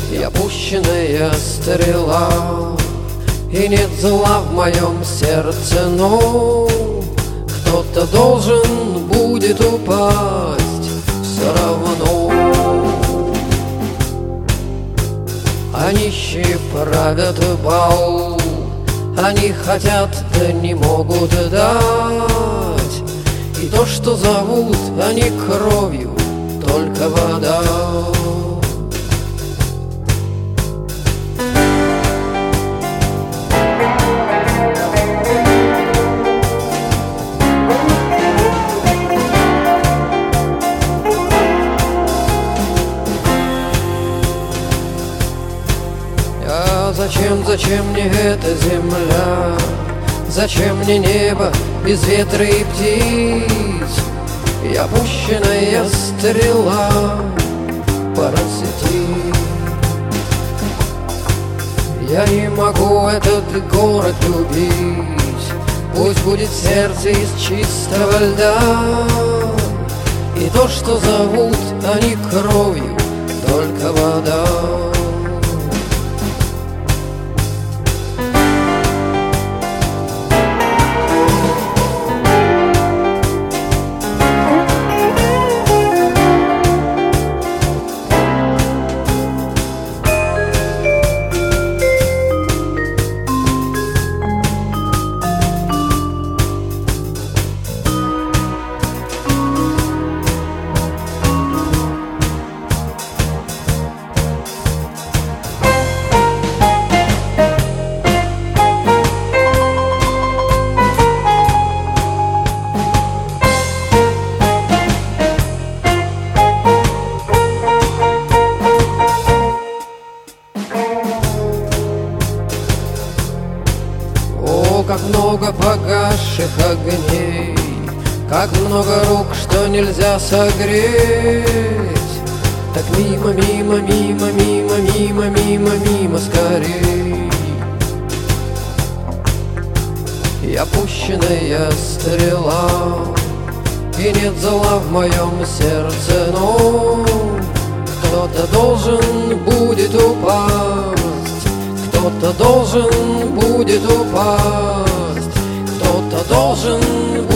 Я пущенная стрела, и нет зла в моем сердце, но кто-то должен будет упасть все равно. А нищие правят бал, они хотят, да не могут дать. И то, что зовут они кровью, только вода. Зачем мне эта земля? Зачем мне небо без ветра и птиц? Я пущенная стрела по рассети. Я не могу этот город любить, пусть будет сердце из чистого льда. И то, что зовут они кровью, только вода. Как много погасших огней, как много рук, что нельзя согреть. Так мимо, мимо, мимо, мимо, мимо, мимо, мимо скорей. Я пущенная стрела, и нет зла в моем сердце, но кто-то должен будет упасть, кто-то должен будет упасть, кто-то должен